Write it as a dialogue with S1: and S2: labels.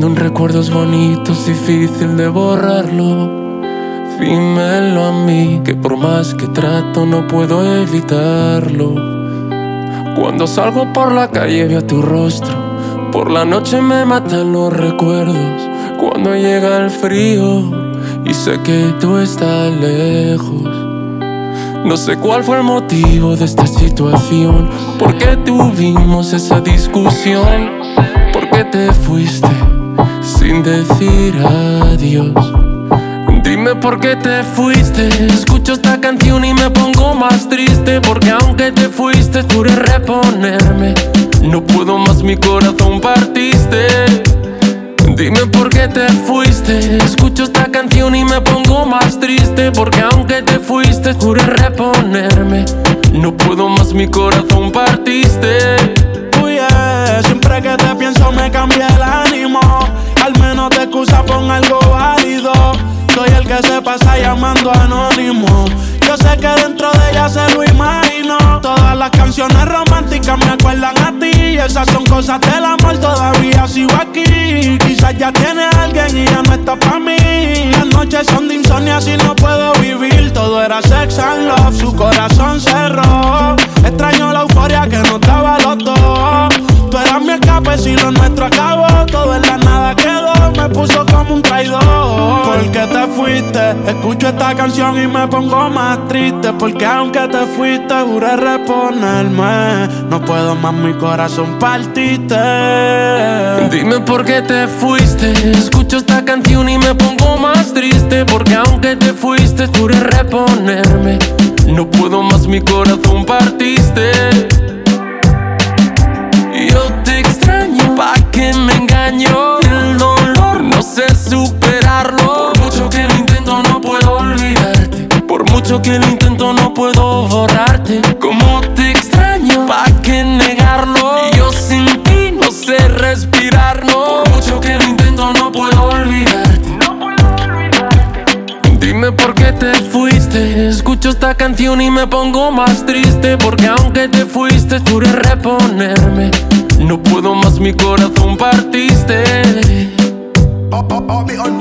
S1: Cuando un recuerdo es bonito es difícil de borrarlo. Dímelo a mí, que por más que trato no puedo evitarlo. Cuando salgo por la calle veo tu rostro, por la noche me matan los recuerdos. Cuando llega el frío y sé que tú estás lejos. No sé cuál fue el motivo de esta situación, por qué tuvimos esa discusión, por qué te fuiste sin decir adiós. Dime por qué te fuiste. Escucho esta canción y me pongo más triste, porque aunque te fuiste juré reponerme. No puedo más, mi corazón partiste. Dime por qué te fuiste. Escucho esta canción y me pongo más triste, porque aunque te fuiste juré reponerme. No puedo más, mi corazón partiste.
S2: Siempre que te pienso me cambia el ánimo. Al menos te excusa pon algo válido. Soy el que se pasa llamando anónimo. Yo sé que dentro de ella se lo imagino. Todas las canciones románticas me acuerdan a ti. Esas son cosas del amor, todavía sigo aquí. Quizás ya tiene a alguien y ya no está pa' mí. Las noches son de insomnio, así no puedo vivir. Todo era sex and love, su corazón cerró. Extraño la euforia que nos daba los dos. Tú eras mi escape, si lo nuestro acabó. Todo en la nada quedó, me puso como un traidor. ¿Por qué te fuiste? Escucho esta canción y me pongo más triste, porque aunque te fuiste juré reponerme. No puedo más, mi corazón partiste.
S1: Dime por qué te fuiste. Escucho esta canción y me pongo más triste, porque aunque te fuiste juré reponerme. No puedo más, mi corazón partiste. Yo te extraño, ¿pa' qué me engaño? El dolor no sé superarlo. Por mucho que lo intento no puedo olvidarte. Por mucho que lo intento no puedo borrarte. Como te extraño, ¿pa' qué negarlo? Yo sin ti no sé respirar, no. Por mucho que lo intento no puedo olvidarte. Dime por qué te fuiste. Escucho esta canción y me pongo más triste, porque aunque te fuiste juré reponerme. No puedo más, mi corazón partiste.